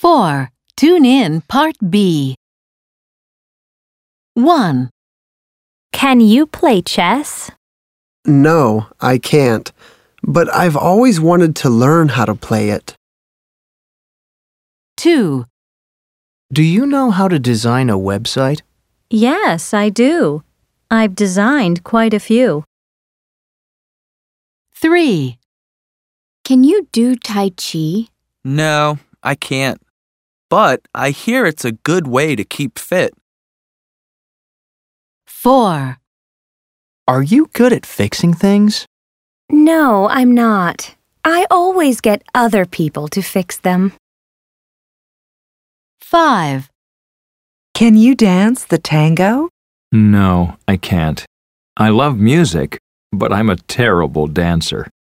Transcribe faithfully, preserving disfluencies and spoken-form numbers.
four. Tune in Part B. one. Can you play chess? No, I can't. But I've always wanted to learn how to play it. two. Do you know how to design a website? Yes, I do. I've designed quite a few. three. Can you do Tai Chi? No, I can't. But I hear it's a good way to keep fit. four. Are you good at fixing things? No, I'm not. I always get other people to fix them. five. Can you dance the tango? No, I can't. I love music, but I'm a terrible dancer.